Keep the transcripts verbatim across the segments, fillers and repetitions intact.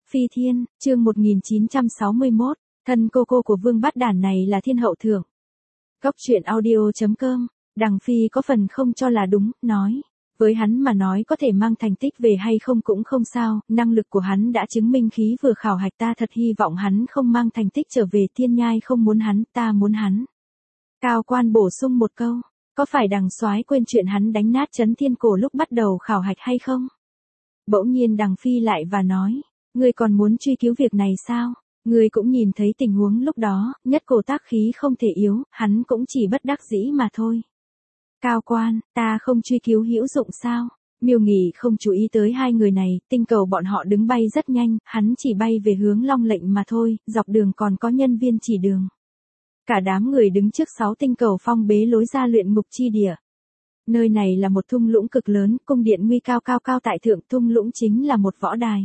Phi Thiên, chương một nghìn chín trăm sáu mươi mốt, thân cô cô của Vương Bát Đản này là thiên hậu thưởng. Góc truyện audio.com, Đằng Phi có phần không cho là đúng, nói. Với hắn mà nói có thể mang thành tích về hay không cũng không sao, năng lực của hắn đã chứng minh khí vừa khảo hạch, ta thật hy vọng hắn không mang thành tích trở về, Thiên Nhai không muốn hắn, ta muốn hắn. Cao quan bổ sung một câu, có phải Đằng soái quên chuyện hắn đánh nát Chấn Thiên Cổ lúc bắt đầu khảo hạch hay không? Bỗng nhiên Đằng Phi lại và nói, ngươi còn muốn truy cứu việc này sao? Ngươi cũng nhìn thấy tình huống lúc đó, Nhất Cổ tác khí không thể yếu, hắn cũng chỉ bất đắc dĩ mà thôi. Cao quan, ta không truy cứu hữu dụng sao? Miêu Nghị không chú ý tới hai người này, tinh cầu bọn họ đứng bay rất nhanh, hắn chỉ bay về hướng Long Lệnh mà thôi, dọc đường còn có nhân viên chỉ đường. Cả đám người đứng trước sáu tinh cầu phong bế lối ra luyện ngục chi địa. Nơi này là một thung lũng cực lớn, cung điện nguy cao cao cao tại thượng, thung lũng chính là một võ đài.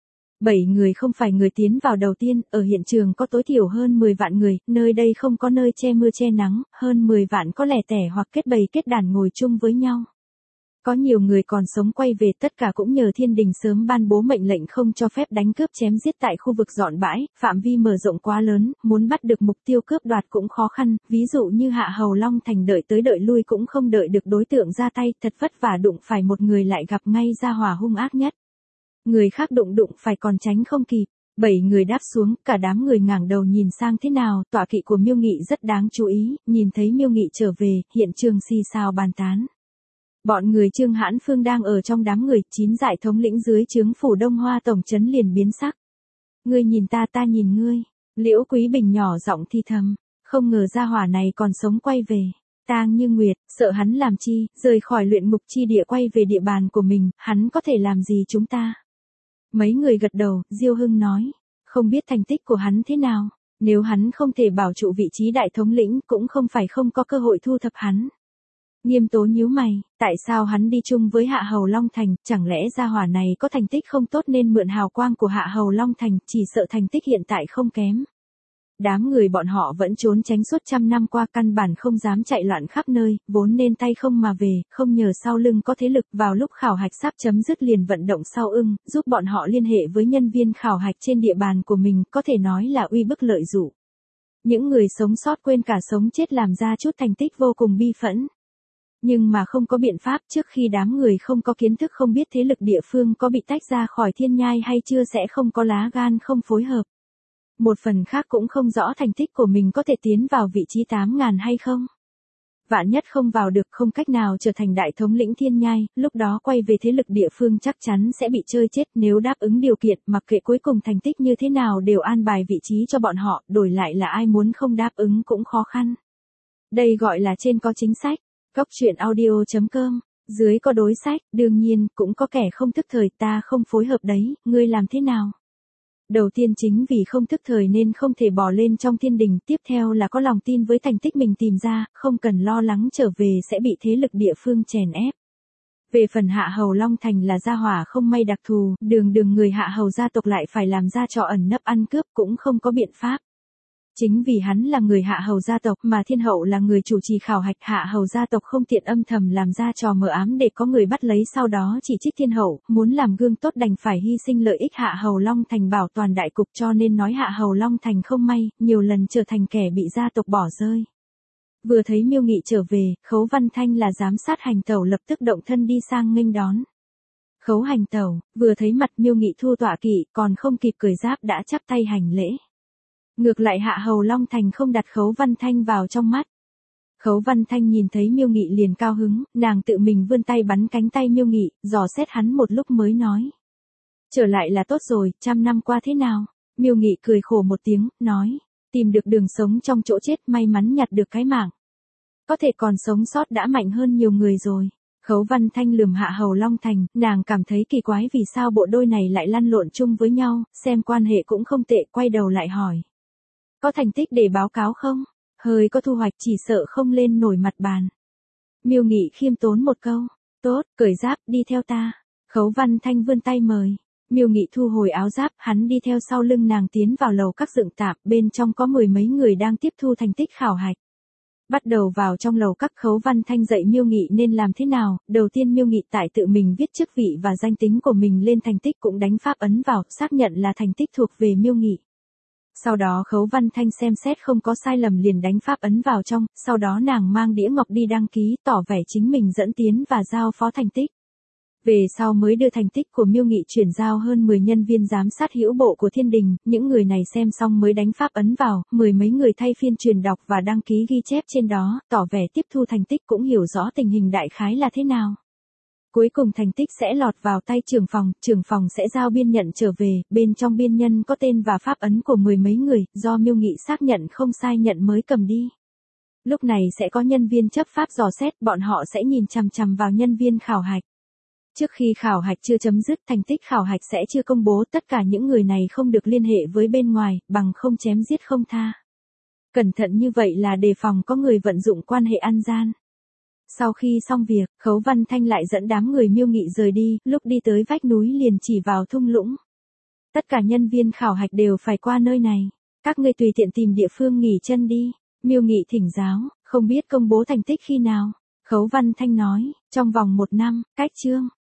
Bảy người không phải người tiến vào đầu tiên, ở hiện trường có tối thiểu hơn mười vạn người, nơi đây không có nơi che mưa che nắng, hơn mười vạn có lẻ tẻ hoặc kết bầy kết đàn ngồi chung với nhau. Có nhiều người còn sống quay về, tất cả cũng nhờ thiên đình sớm ban bố mệnh lệnh không cho phép đánh cướp chém giết tại khu vực dọn bãi, phạm vi mở rộng quá lớn, muốn bắt được mục tiêu cướp đoạt cũng khó khăn, ví dụ như Hạ Hầu Long Thành đợi tới đợi lui cũng không đợi được đối tượng ra tay, thật vất vả đụng phải một người lại gặp ngay ra hỏa hung ác nhất. Người khác đụng đụng phải còn tránh không kịp. Bảy người đáp xuống, cả đám người ngẩng đầu nhìn sang thế nào, tọa kỵ của Miêu Nghị rất đáng chú ý, nhìn thấy Miêu Nghị trở về, hiện trường xì xào bàn tán. Bọn người Trương Hãn Phương đang ở trong đám người, chín dại thống lĩnh dưới trướng phủ Đông Hoa tổng trấn liền biến sắc. Ngươi nhìn ta, ta nhìn ngươi. Liễu Quý Bình nhỏ giọng thi thầm, không ngờ gia hỏa này còn sống quay về. Tang Như Nguyệt, sợ hắn làm chi, rời khỏi luyện ngục chi địa quay về địa bàn của mình, hắn có thể làm gì chúng ta? Mấy người gật đầu, Diêu Hưng nói, không biết thành tích của hắn thế nào, nếu hắn không thể bảo trụ vị trí đại thống lĩnh cũng không phải không có cơ hội thu thập hắn. Nghiêm Tố nhíu mày, tại sao hắn đi chung với Hạ Hầu Long Thành, chẳng lẽ gia hỏa này có thành tích không tốt nên mượn hào quang của Hạ Hầu Long Thành, chỉ sợ thành tích hiện tại không kém. Đám người bọn họ vẫn trốn tránh suốt trăm năm qua, căn bản không dám chạy loạn khắp nơi, vốn nên tay không mà về, không nhờ sau lưng có thế lực, vào lúc khảo hạch sắp chấm dứt liền vận động sau ưng, giúp bọn họ liên hệ với nhân viên khảo hạch trên địa bàn của mình, có thể nói là uy bức lợi dụ. Những người sống sót quên cả sống chết làm ra chút thành tích vô cùng bi phẫn. Nhưng mà không có biện pháp, trước khi đám người không có kiến thức không biết thế lực địa phương có bị tách ra khỏi Thiên Nhai hay chưa sẽ không có lá gan không phối hợp. Một phần khác cũng không rõ thành tích của mình có thể tiến vào vị trí tám ngàn hay không. Vạn nhất không vào được, không cách nào trở thành đại thống lĩnh Thiên Nhai, lúc đó quay về thế lực địa phương chắc chắn sẽ bị chơi chết, nếu đáp ứng điều kiện, mặc kệ cuối cùng thành tích như thế nào đều an bài vị trí cho bọn họ, đổi lại là ai muốn không đáp ứng cũng khó khăn. Đây gọi là trên có chính sách. Góc truyện audio.com, dưới có đối sách, đương nhiên, cũng có kẻ không thức thời, ta không phối hợp đấy, ngươi làm thế nào? Đầu tiên chính vì không thức thời nên không thể bỏ lên trong thiên đình, tiếp theo là có lòng tin với thành tích mình tìm ra, không cần lo lắng trở về sẽ bị thế lực địa phương chèn ép. Về phần Hạ Hầu Long Thành là gia hỏa không may đặc thù, đường đường người Hạ Hầu gia tộc lại phải làm ra trò ẩn nấp ăn cướp cũng không có biện pháp. Chính vì hắn là người Hạ Hầu gia tộc mà thiên hậu là người chủ trì khảo hạch, Hạ Hầu gia tộc không tiện âm thầm làm ra trò mờ ám để có người bắt lấy sau đó chỉ trích thiên hậu, muốn làm gương tốt đành phải hy sinh lợi ích Hạ Hầu Long Thành bảo toàn đại cục, cho nên nói Hạ Hầu Long Thành không may, nhiều lần trở thành kẻ bị gia tộc bỏ rơi. Vừa thấy Miêu Nghị trở về, Khấu Văn Thanh là giám sát hành tẩu lập tức động thân đi sang nghênh đón. Khấu hành tẩu, vừa thấy mặt Miêu Nghị thu tọa kỵ, còn không kịp cười giáp đã chắp tay hành lễ. Ngược lại Hạ Hầu Long Thành không đặt Khấu Văn Thanh vào trong mắt. Khấu Văn Thanh nhìn thấy Miêu Nghị liền cao hứng, nàng tự mình vươn tay bắn cánh tay Miêu Nghị, dò xét hắn một lúc mới nói. Trở lại là tốt rồi, trăm năm qua thế nào? Miêu Nghị cười khổ một tiếng, nói, tìm được đường sống trong chỗ chết, may mắn nhặt được cái mạng. Có thể còn sống sót đã mạnh hơn nhiều người rồi. Khấu Văn Thanh lườm Hạ Hầu Long Thành, nàng cảm thấy kỳ quái vì sao bộ đôi này lại lăn lộn chung với nhau, xem quan hệ cũng không tệ, quay đầu lại hỏi. Có thành tích để báo cáo không? Hơi có thu hoạch chỉ sợ không lên nổi mặt bàn. Miêu Nghị khiêm tốn một câu, tốt, cởi giáp, đi theo ta. Khấu Văn Thanh vươn tay mời. Miêu Nghị thu hồi áo giáp, hắn đi theo sau lưng nàng tiến vào lầu các dựng tạm, bên trong có mười mấy người đang tiếp thu thành tích khảo hạch. Bắt đầu vào trong lầu các, Khấu Văn Thanh dạy Miêu Nghị nên làm thế nào. Đầu tiên Miêu Nghị tại tự mình viết chức vị và danh tính của mình lên thành tích, cũng đánh pháp ấn vào, xác nhận là thành tích thuộc về Miêu Nghị. Sau đó Khấu Văn Thanh xem xét không có sai lầm liền đánh pháp ấn vào trong, sau đó nàng mang đĩa ngọc đi đăng ký, tỏ vẻ chính mình dẫn tiến và giao phó thành tích. Về sau mới đưa thành tích của Miêu Nghị chuyển giao hơn mười nhân viên giám sát hữu bộ của thiên đình, những người này xem xong mới đánh pháp ấn vào, mười mấy người thay phiên truyền đọc và đăng ký ghi chép trên đó, tỏ vẻ tiếp thu thành tích cũng hiểu rõ tình hình đại khái là thế nào. Cuối cùng thành tích sẽ lọt vào tay trưởng phòng, trưởng phòng sẽ giao biên nhận trở về, bên trong biên nhân có tên và pháp ấn của mười mấy người, do Miêu Nghị xác nhận không sai nhận mới cầm đi. Lúc này sẽ có nhân viên chấp pháp dò xét, bọn họ sẽ nhìn chằm chằm vào nhân viên khảo hạch. Trước khi khảo hạch chưa chấm dứt, thành tích khảo hạch sẽ chưa công bố, tất cả những người này không được liên hệ với bên ngoài, bằng không chém giết không tha. Cẩn thận như vậy là đề phòng có người vận dụng quan hệ ăn gian. Sau khi xong việc, Khấu Văn Thanh lại dẫn đám người Miêu Nghị rời đi, lúc đi tới vách núi liền chỉ vào thung lũng. Tất cả nhân viên khảo hạch đều phải qua nơi này, các ngươi tùy tiện tìm địa phương nghỉ chân đi. Miêu Nghị thỉnh giáo, không biết công bố thành tích khi nào. Khấu Văn Thanh nói, trong vòng một năm, cách chương.